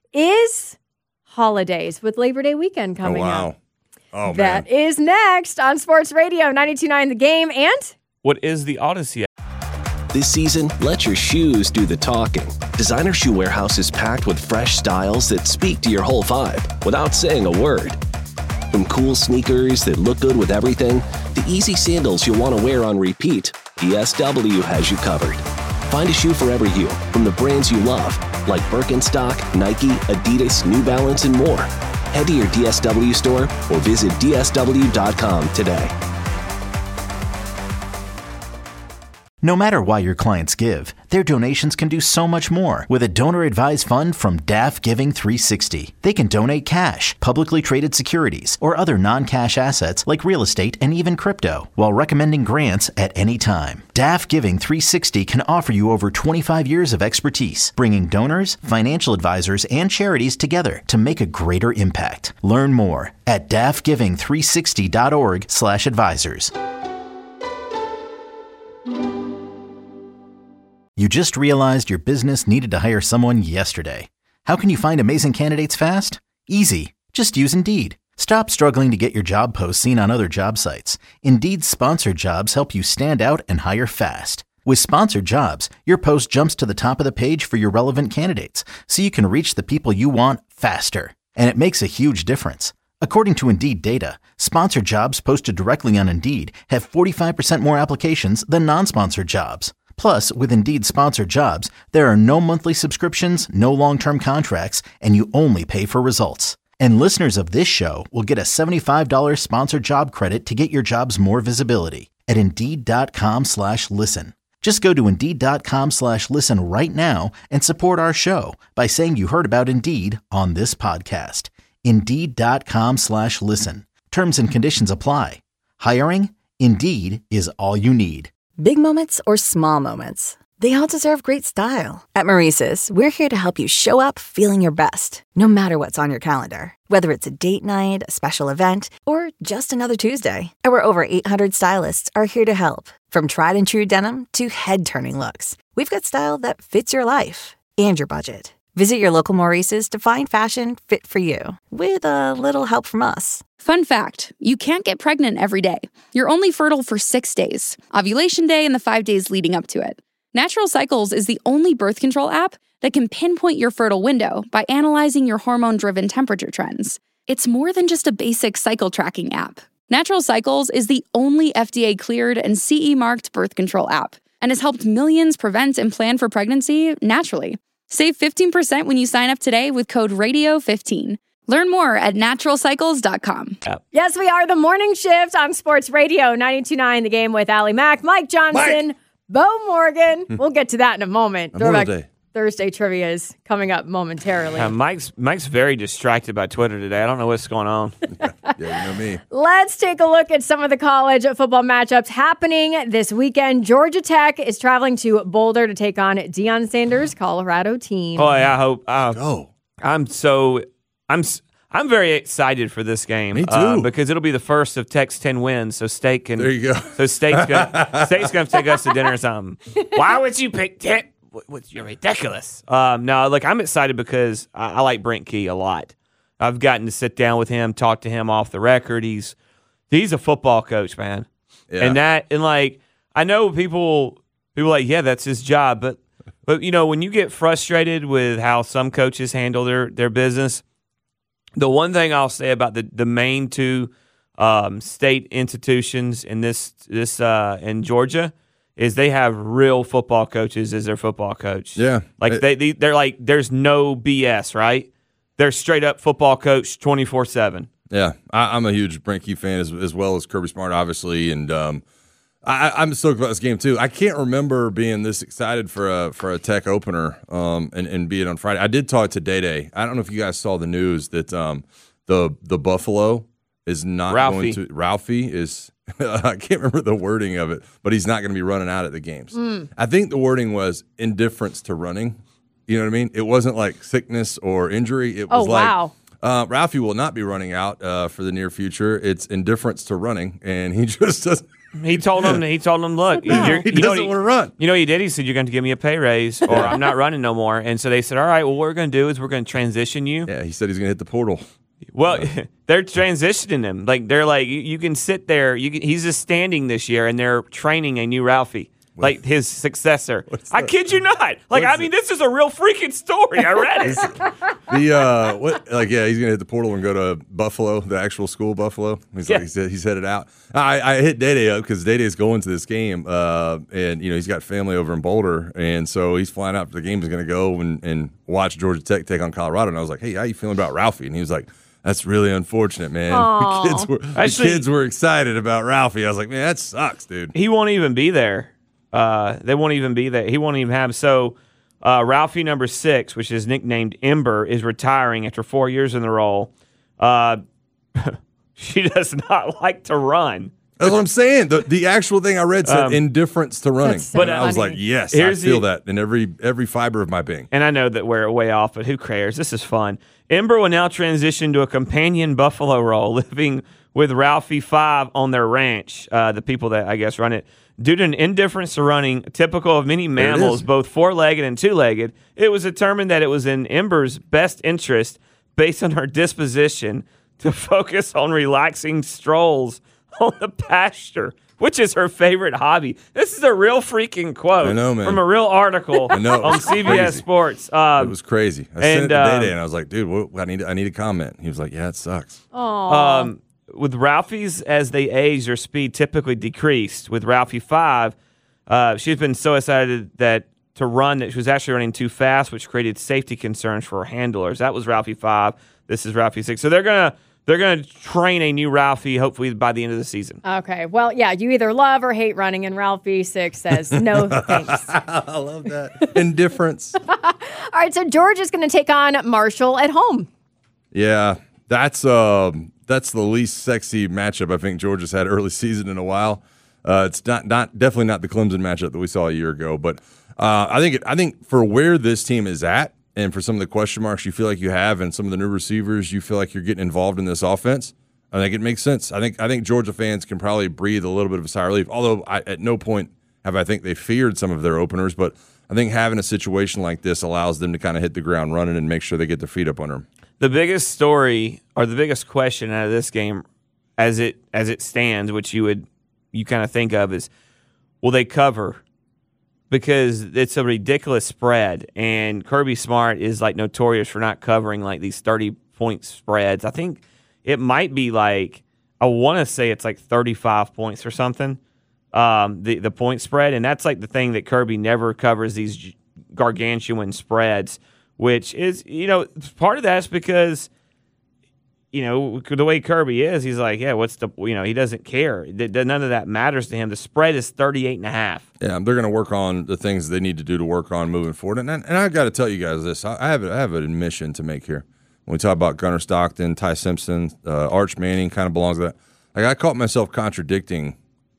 is holidays with Labor Day weekend coming oh, wow. up. Oh, man. That is next on Sports Radio ninety-two point nine The Game. And what is the Odyssey? This season, let your shoes do the talking. Designer Shoe Warehouse is packed with fresh styles that speak to your whole vibe without saying a word. From cool sneakers that look good with everything, to easy sandals you'll want to wear on repeat, D S W has you covered. Find a shoe for every you from the brands you love, like Birkenstock, Nike, Adidas, New Balance, and more. Head to your D S W store or visit D S W dot com today. No matter why your clients give, their donations can do so much more with a donor-advised fund from D A F Giving three sixty. They can donate cash, publicly traded securities, or other non-cash assets like real estate and even crypto, while recommending grants at any time. D A F Giving three sixty can offer you over twenty-five years of expertise, bringing donors, financial advisors, and charities together to make a greater impact. Learn more at D A F giving three sixty dot org slash advisors. You just realized your business needed to hire someone yesterday. How can you find amazing candidates fast? Easy. Just use Indeed. Stop struggling to get your job posts seen on other job sites. Indeed's sponsored jobs help you stand out and hire fast. With sponsored jobs, your post jumps to the top of the page for your relevant candidates, so you can reach the people you want faster. And it makes a huge difference. According to Indeed data, sponsored jobs posted directly on Indeed have forty-five percent more applications than non-sponsored jobs. Plus, with Indeed sponsored jobs, there are no monthly subscriptions, no long-term contracts, and you only pay for results. And listeners of this show will get a seventy-five dollars sponsored job credit to get your jobs more visibility at Indeed.com slash listen. Just go to Indeed.com slash listen right now and support our show by saying you heard about Indeed on this podcast. Indeed.com slash listen. Terms and conditions apply. Hiring? Indeed is all you need. Big moments or small moments, they all deserve great style. At Maurice's, we're here to help you show up feeling your best, no matter what's on your calendar. Whether it's a date night, a special event, or just another Tuesday, our over eight hundred stylists are here to help. From tried and true denim to head-turning looks, we've got style that fits your life and your budget. Visit your local Maurice's to find fashion fit for you, with a little help from us. Fun fact, you can't get pregnant every day. You're only fertile for six days, ovulation day and the five days leading up to it. Natural Cycles is the only birth control app that can pinpoint your fertile window by analyzing your hormone-driven temperature trends. It's more than just a basic cycle tracking app. Natural Cycles is the only F D A-cleared and C E-marked birth control app and has helped millions prevent and plan for pregnancy naturally. Save fifteen percent when you sign up today with code radio fifteen. Learn more at natural cycles dot com. Yes, we are the morning shift on Sports Radio ninety-two point nine The Game with Allie Mack, Mike Johnson, Mike. Bo Morgan. We'll get to that in a moment. Memorial Throwback Day. Thursday trivia is coming up momentarily. Uh, Mike's Mike's very distracted by Twitter today. I don't know what's going on. Yeah, you know me. Let's take a look at some of the college football matchups happening this weekend. Georgia Tech is traveling to Boulder to take on Deion Sanders' Colorado team. Boy, I hope. Uh, Oh, I'm so I'm s- I'm very excited for this game. Me too. uh, because it'll be the first of Tech's ten wins. So State can. there you go. So State's gonna State's gonna take us to dinner or something. Why would you pick Tech? What- What's you're ridiculous. Um, no, look, I'm excited because I, I like Brent Key a lot. I've gotten to sit down with him, talk to him off the record. He's he's a football coach, man. Yeah. And that and like I know people people are like, yeah, that's his job, but but you know, when you get frustrated with how some coaches handle their their business, the one thing I'll say about the the main two um, state institutions in this this uh, in Georgia is they have real football coaches as their football coach. Yeah. Like It- they, they they're like there's no B S, right? They're straight up football coach twenty-four seven. Yeah, I, I'm a huge Brent Key fan as, as well as Kirby Smart, obviously, and um, I, I'm stoked about this game too. I can't remember being this excited for a for a Tech opener um, and and be it on Friday. I did talk to Day Day. I don't know if you guys saw the news that um, the the Buffalo is not Ralphie. going to Ralphie is. I can't remember the wording of it, but he's not going to be running out at the games. Mm. I think the wording was indifference to running. You know what I mean? It wasn't like sickness or injury. It was Oh, like wow. uh, Ralphie will not be running out uh, for the near future. It's indifference to running, and he just doesn't. He told him. He told him, look, you're, He you know what doesn't want to run. You know what he did? He said, you're going to give me a pay raise, or I'm not running no more. And so they said, all right, well, what we're going to do is we're going to transition you. Yeah, he said he's going to hit the portal. Well, they're transitioning him. Like they're like, you, you can sit there. You can, he's just standing this year, and they're training a new Ralphie, like his successor. I that? kid you not. Like What's I mean, this is a real freaking story. I read it. The uh, what? Like, yeah, he's going to hit the portal and go to Buffalo, the actual school Buffalo. He's Yeah. like, he's, he's headed out. I, I hit Day Day up because Day Day's going to this game, uh, and you know he's got family over in Boulder, and so he's flying out for the game. He's going to go and, and watch Georgia Tech take on Colorado. And I was like, hey, how you feeling about Ralphie? And he was like, that's really unfortunate, man. Aw. The kids were the Actually- kids were excited about Ralphie. I was like, man, that sucks, dude. He won't even be there. Uh, they won't even be there. He won't even have. So uh, Ralphie number six, which is nicknamed Ember, is retiring after four years in the role. Uh, she does not like to run. That's what I'm saying. The the actual thing I read said Um, indifference to running. That's so But I was funny. like, yes, Here's I feel the- that in every every fiber of my being. And I know that we're way off, but who cares? This is fun. Ember will now transition to a companion buffalo role, living with Ralphie Five on their ranch, uh, the people that I guess run it. Due to an indifference to running, typical of many it mammals, is. both four-legged and two-legged, it was determined that it was in Ember's best interest based on her disposition to focus on relaxing strolls on the pasture, which is her favorite hobby. This is a real freaking quote I know, man. from a real article I know, it on was C B S crazy. Sports. Um, It was crazy. I and, sent it to um, Day Day, and I was like, dude, what, I need I need a comment. He was like, yeah, it sucks. Aw. Um, with Ralphie's, as they age, their speed typically decreased. With Ralphie five, uh, she's been so excited that to run that she was actually running too fast, which created safety concerns for her handlers. That was Ralphie five. This is Ralphie six. So they're gonna they're gonna train a new Ralphie hopefully by the end of the season. Okay. Well, yeah, you either love or hate running, and Ralphie six says no thanks. I love that. Indifference. All right, so George is going to take on Marshall at home. Yeah, that's um, that's the least sexy matchup I think Georgia's had early season in a while. Uh, it's not not definitely not the Clemson matchup that we saw a year ago, but uh, I think it, I think for where this team is at, and for some of the question marks you feel like you have, and some of the new receivers you feel like you're getting involved in this offense, I think it makes sense. I think I think Georgia fans can probably breathe a little bit of a sigh of relief. Although I, at no point have I think they feared some of their openers, but I think having a situation like this allows them to kind of hit the ground running and make sure they get their feet up under them. The biggest story or the biggest question out of this game, as it as it stands, which you would you kind of think of, is will they cover? Because it's a ridiculous spread, and Kirby Smart is like notorious for not covering like these thirty point spreads. I think it might be like I want to say it's like thirty-five points or something. Um, the the point spread, and that's like the thing that Kirby never covers, these gargantuan spreads, which is, you know, part of that's because, you know, the way Kirby is, he's like, yeah, what's the, you know, he doesn't care. None of that matters to him. The spread is thirty-eight and a half. Yeah, they're going to work on the things they need to do to work on moving forward. And and I got to tell you guys this. I have I have an admission to make here. When we talk about Gunnar Stockton, Ty Simpson, uh, Arch Manning kind of belongs to that. Like, I caught myself contradicting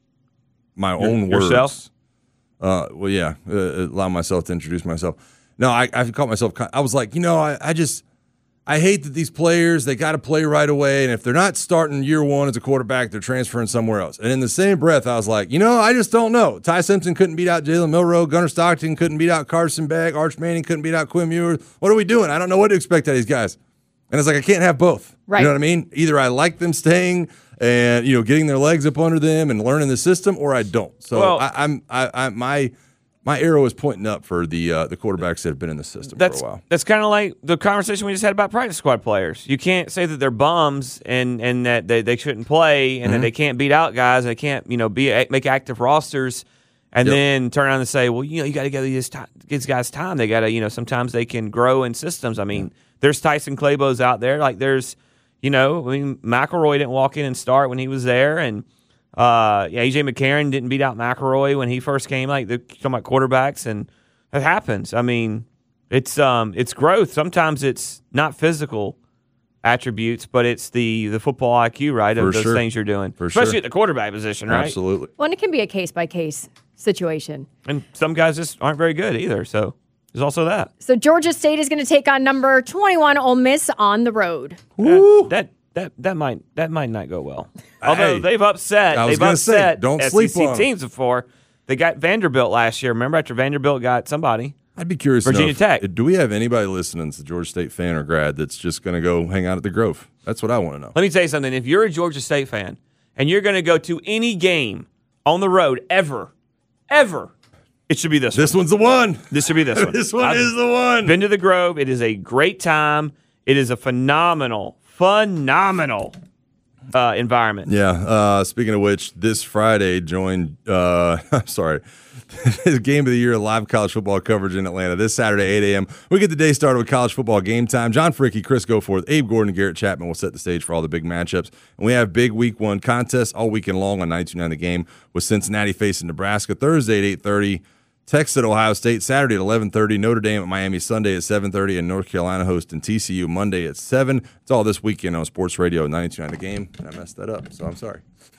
my own words. Yourself? Uh, well, yeah, uh, allow myself to introduce myself. No, I, I caught myself. I was like, you know, I, I just I hate that these players, they got to play right away, and if they're not starting year one as a quarterback, they're transferring somewhere else. And in the same breath, I was like, you know, I just don't know. Ty Simpson couldn't beat out Jalen Milroe. Gunnar Stockton couldn't beat out Carson Beck. Arch Manning couldn't beat out Quinn Ewers. What are we doing? I don't know what to expect out of these guys. And it's like, I can't have both. Right. You know what I mean? Either I like them staying and, you know, getting their legs up under them and learning the system, or I don't. So Well, I, I'm, I, I, my, my arrow is pointing up for the uh, the quarterbacks that have been in the system That's for a while. that's kind of like the conversation we just had about practice squad players. You can't say that they're bums and, and that they, they shouldn't play and Mm-hmm. that they can't beat out guys. And they can't, you know, be make active rosters, and Yep. then turn around and say, well, you know, you got to give these, ti- these guys time. They got to, you know, sometimes they can grow in systems. I mean, there's Tyson Clabo's out there. Like there's, you know, I mean, McElroy didn't walk in and start when he was there, and uh, yeah, A J McCarron didn't beat out McElroy when he first came. Like they're talking about quarterbacks, and that happens. I mean, it's um, it's growth. Sometimes it's not physical attributes, but it's the the football I Q, right, of For those sure. things you're doing, For especially sure. at the quarterback position, right? Absolutely. Well, and it can be a case by case situation. And some guys just aren't very good either. So there's also that. So Georgia State is going to take on number twenty-one Ole Miss on the road. Uh, that that that might that might not go well. Although Hey, they've upset, I was they've gonna say, upset don't S E sleep C on 'em. teams before. They got Vanderbilt last year. Remember after Vanderbilt got somebody? I'd be curious to know Virginia if- Tech. do we have anybody listening that's a Georgia State fan or grad that's just going to go hang out at the Grove? That's what I want to know. Let me tell you something. If you're a Georgia State fan and you're going to go to any game on the road ever, ever, it should be this, This one. one's the one. This should be this one. This one I've is the one. Been to the Grove. It is a great time. It is a phenomenal, phenomenal uh, environment. Yeah. Uh, speaking of which, this Friday joined. Uh, I'm sorry. His game of the year, live college football coverage in Atlanta this Saturday, eight a.m. We get the day started with college football game time. John Fricky, Chris Goforth, Abe Gordon, and Garrett Chapman will set the stage for all the big matchups. And we have big week one contests all weekend long on ninety-two point nine The Game, with Cincinnati facing Nebraska Thursday at eight thirty, Texas at Ohio State Saturday at eleven thirty, Notre Dame at Miami Sunday at seven thirty, and North Carolina hosting T C U Monday at seven. It's all this weekend on Sports Radio ninety-two point nine The Game. And I messed that up, so I'm sorry.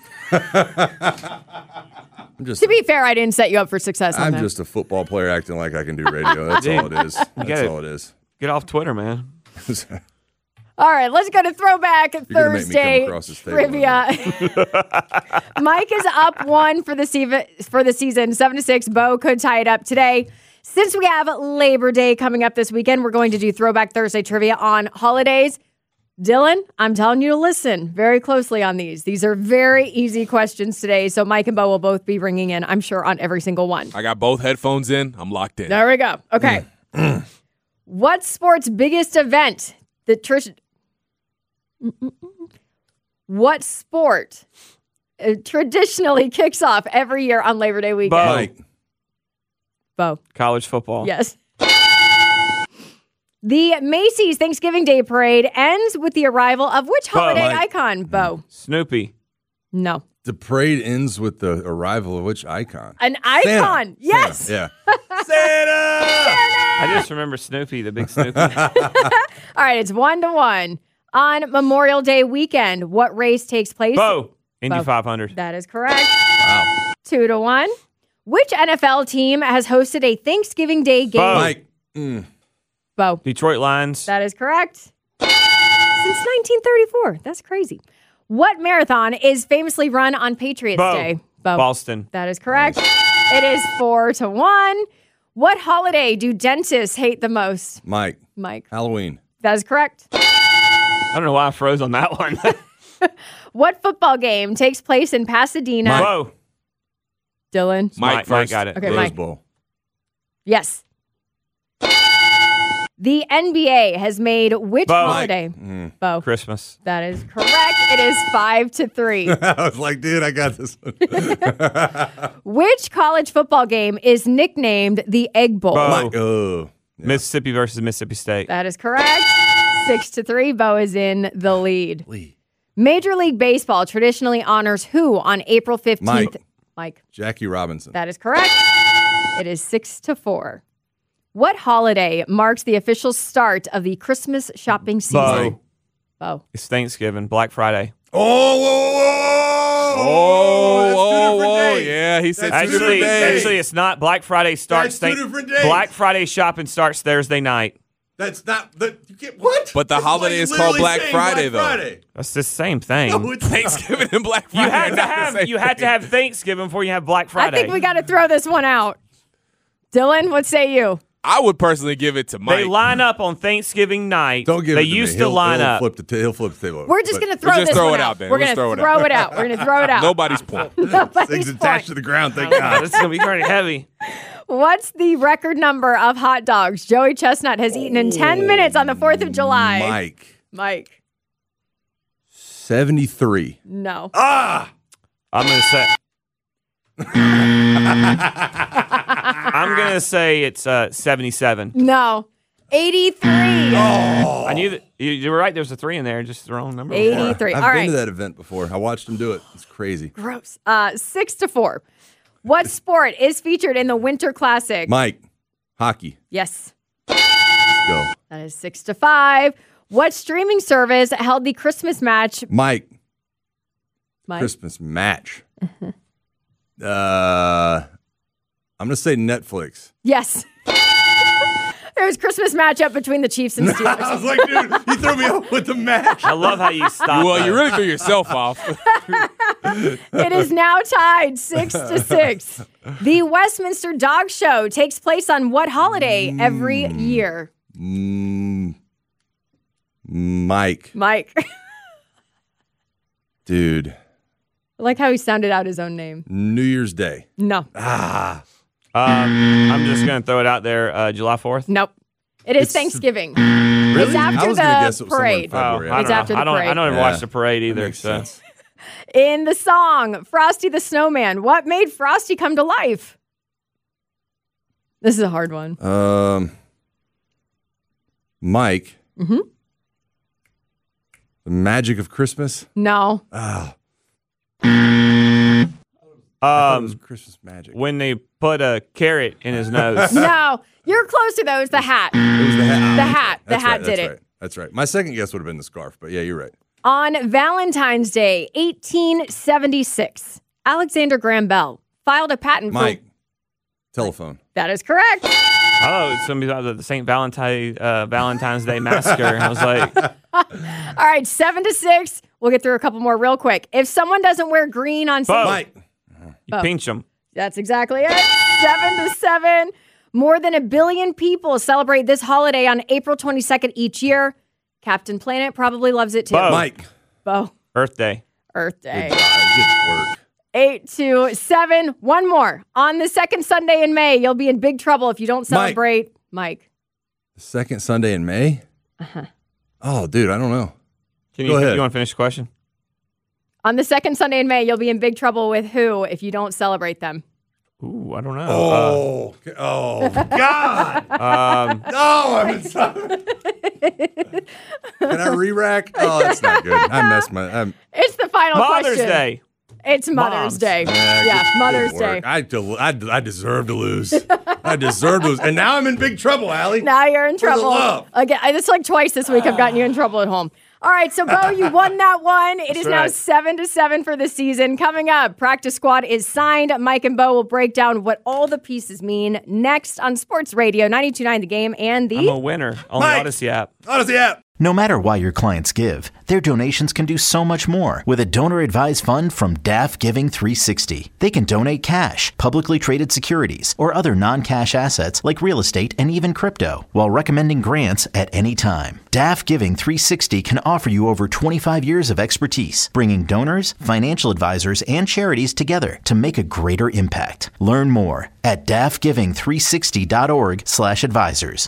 I'm just To be fair, I didn't set you up for success on I'm that. just a football player acting like I can do radio. That's all it is. That's gotta- all it is. Get off Twitter, man. All right, let's go to Throwback gonna make me come Thursday across this table trivia. Mike is up one for the season. For the season, seven to six. Bo could tie it up today. Since we have Labor Day coming up this weekend, we're going to do Throwback Thursday trivia on holidays. Dylan, I'm telling you to listen very closely on these. These are very easy questions today, so Mike and Bo will both be ringing in, I'm sure, on every single one. I got both headphones in. I'm locked in. There we go. Okay. What sport's biggest event? The Trish. What sport uh, traditionally kicks off every year on Labor Day weekend? Bo. Mike. Bo. College football. Yes. The Macy's Thanksgiving Day Parade ends with the arrival of which Bo. holiday Mike. icon, Bo? Snoopy. No. The parade ends with the arrival of which icon? An icon. Santa. Yes. Santa. Yeah. Santa! I just remember Snoopy, the big Snoopy. All right, it's one to one. On Memorial Day weekend, what race takes place? Bo. Indy Bo. five hundred. That is correct. Wow. Two to one. Which N F L team has hosted a Thanksgiving Day game? Bo. Mike. Mm. Bo. Detroit Lions. That is correct. Since nineteen thirty-four. That's crazy. What marathon is famously run on Patriots Bo. Day? Bo. Boston. That is correct. It is four to one. What holiday do dentists hate the most? Mike. Mike. Halloween. That is correct. I don't know why I froze on that one. What football game takes place in Pasadena? Bo. Dylan. Mike Mike first. got it. Okay, Rose Mike. Bowl. Yes. The N B A has made which Bo. holiday? Mm. Bo. Christmas. That is correct. It is five to three. I was like, dude, I got this one. Which college football game is nicknamed the Egg Bowl? Bo. Mike. Oh. Yeah. Mississippi versus Mississippi State. That is correct. Six to three. Bo is in the lead. Lee. Major League Baseball traditionally honors who on April fifteenth? Mike. Mike. Jackie Robinson. That is correct. It is six to four. What holiday marks the official start of the Christmas shopping season? Bo. Bo. It's Thanksgiving. Black Friday. Oh, whoa, whoa, Oh, That's two oh, different oh, days. yeah. He said That's two two different Actually, days. actually, it's not. Black Friday starts. That's two Thank- different days. Black Friday shopping starts Thursday night. That's not the you get what? But the That's holiday like is called literally Black saying Friday, though. Friday. That's the same thing. No, it's Thanksgiving and Black Friday. you have are to not the have same you have to thing. have Thanksgiving before you have Black Friday. I think we got to throw this one out. Dylan, what say you? I would personally give it to Mike. They line up on Thanksgiving night. Don't give They it to used me. to He'll, line he'll up. Flip the t- he'll flip the table. We're just But going to throw just this throw one it out. out then. We're Let's going to throw it throw out. it out. We're going to throw it out. Nobody's point. Nobody's things point. attached to the ground. Thank God, God. this is gonna be pretty heavy. What's the record number of hot dogs Joey Chestnut has eaten in ten minutes on the fourth of July? Mike. Mike. seventy-three. No. Ah! I'm gonna say. I'm gonna say it's uh, seventy-seven. No. eighty-three. I knew that you, you were right. There's a three in there, just the wrong number. eighty-three. I've All been right. to that event before. I watched him do it. It's crazy. Gross. Uh, six to four. What sport is featured in the Winter Classic? Mike. Hockey. Yes. Let's go. That is six to five. What streaming service held the Christmas match? Mike. Mike? Christmas match. uh, I'm going to say Netflix. Yes. There was Christmas matchup between the Chiefs and I Steelers. was like, dude, you threw me off with the match. I love how you stopped. Well, that. you really threw yourself off. It is now tied six to six. The Westminster Dog Show takes place on what holiday every year? Mm, Mike. Mike. Dude. I like how he sounded out his own name. New Year's Day. No. Ah. Um, I'm just gonna throw it out there. Uh, July fourth. Nope. It is It's- Thanksgiving. Really? It's after I was gonna the guess it was somewhere in parade. February. Oh, I It's don't after know. the I don't. I parade. don't even Yeah. watch the parade That either. makes So sense. In the song Frosty the Snowman, what made Frosty come to life? This is a hard one. Um, Mike. Mm-hmm. The Magic of Christmas. No. Ah. I thought it was um, Christmas magic. when they put a carrot in his nose. No. You're closer, though. It's the hat. It was the hat. The Ah, hat. The that's hat right, did that's it. Right. That's right. My second guess would have been the scarf, but yeah, you're right. On Valentine's Day, eighteen seventy-six, Alexander Graham Bell filed a patent Mike. for... Telephone. That is correct. Oh, it's gonna be the Saint Valentine uh, Valentine's Day massacre. I was like, All right, seven to six. We'll get through a couple more real quick. If someone doesn't wear green on Bo. Saint... Mike. you pinch him. That's exactly it. Seven to seven. More than a billion people celebrate this holiday on April twenty-second each year. Captain Planet probably loves it too. Bo. Mike. Bo. Earth Day. Earth Day. Good, good work. Eight to seven. One more. On the second Sunday in May, you'll be in big trouble if you don't celebrate. Mike. Mike. The second Sunday in May? Uh-huh. Oh, dude, I don't know. Can Go you, ahead. You want to finish the question? On the second Sunday in May, you'll be in big trouble with who if you don't celebrate them? Ooh, I don't know. Oh, uh, oh, God. Um, no, I'm in some... Can I re-rack? Oh, that's not good. I messed my... I'm... It's the final Mother's question. Day. It's Mother's Moms. Day. Yeah, Yeah, good- Mother's good Day. work. I, del- I, I deserve to lose. I deserve to lose. And now I'm in big trouble, Allie. Now you're in For the trouble. love. Again, it's like twice this week I've gotten you in trouble at home. All right, so Bo, you won that one. It is That's now right. seven to seven for the season. Coming up, practice squad is signed. Mike and Bo will break down what all the pieces mean next on Sports Radio ninety-two point nine The Game and the I'm a winner on the Mike. Odyssey app. Odyssey app. No matter why your clients give, their donations can do so much more with a donor-advised fund from D A F Giving three sixty. They can donate cash, publicly traded securities, or other non-cash assets like real estate and even crypto, while recommending grants at any time. D A F Giving three sixty can offer you over twenty-five years of expertise, bringing donors, financial advisors, and charities together to make a greater impact. Learn more at daffgiving three sixty dot org slash advisors.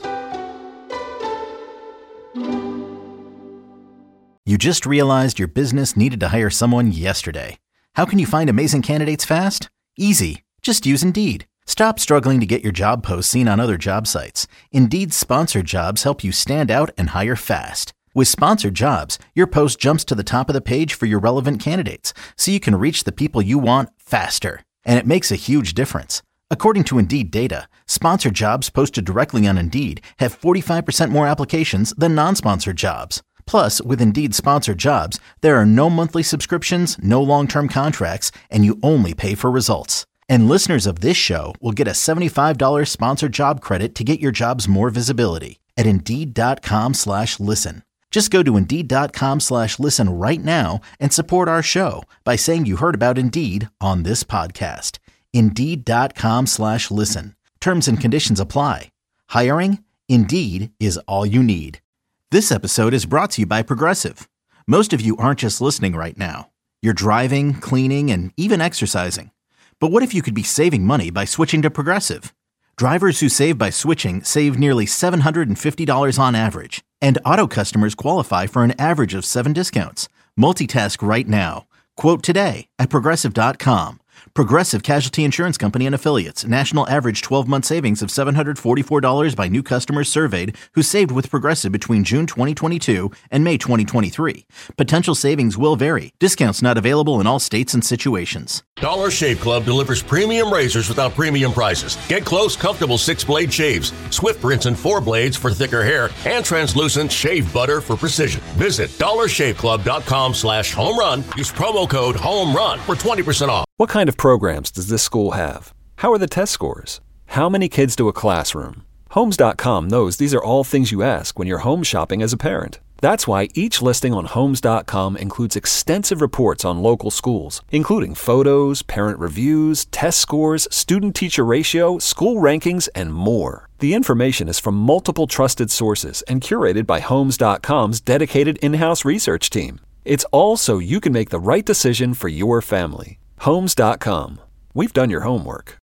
You just realized your business needed to hire someone yesterday. How can you find amazing candidates fast? Easy. Just use Indeed. Stop struggling to get your job posts seen on other job sites. Indeed's sponsored jobs help you stand out and hire fast. With sponsored jobs, your post jumps to the top of the page for your relevant candidates, so you can reach the people you want faster. And it makes a huge difference. According to Indeed data, sponsored jobs posted directly on Indeed have forty-five percent more applications than non-sponsored jobs. Plus, with Indeed sponsored jobs, there are no monthly subscriptions, no long-term contracts, and you only pay for results. And listeners of this show will get a seventy-five dollars sponsored job credit to get your jobs more visibility at Indeed.com slash listen. Just go to Indeed.com slash listen right now and support our show by saying you heard about Indeed on this podcast. Indeed.com slash listen. Terms and conditions apply. Hiring? Indeed is all you need. This episode is brought to you by Progressive. Most of you aren't just listening right now. You're driving, cleaning, and even exercising. But what if you could be saving money by switching to Progressive? Drivers who save by switching save nearly seven hundred fifty dollars on average. And auto customers qualify for an average of seven discounts. Multitask right now. Quote today at Progressive dot com. Progressive Casualty Insurance Company and Affiliates. National average twelve-month savings of seven hundred forty-four dollars by new customers surveyed who saved with Progressive between June twenty twenty-two and May twenty twenty-three. Potential savings will vary. Discounts not available in all states and situations. Dollar Shave Club delivers premium razors without premium prices. Get close, comfortable six-blade shaves, swift rinse and four blades for thicker hair, and translucent shave butter for precision. Visit dollarshaveclub.com slash home run. Use promo code HOMERUN for twenty percent off. What kind of programs does this school have? How are the test scores? How many kids do a classroom? Homes dot com knows these are all things you ask when you're home shopping as a parent. That's why each listing on Homes dot com includes extensive reports on local schools, including photos, parent reviews, test scores, student-teacher ratio, school rankings, and more. The information is from multiple trusted sources and curated by Homes dot com's dedicated in-house research team. It's all so you can make the right decision for your family. Homes dot com. We've done your homework.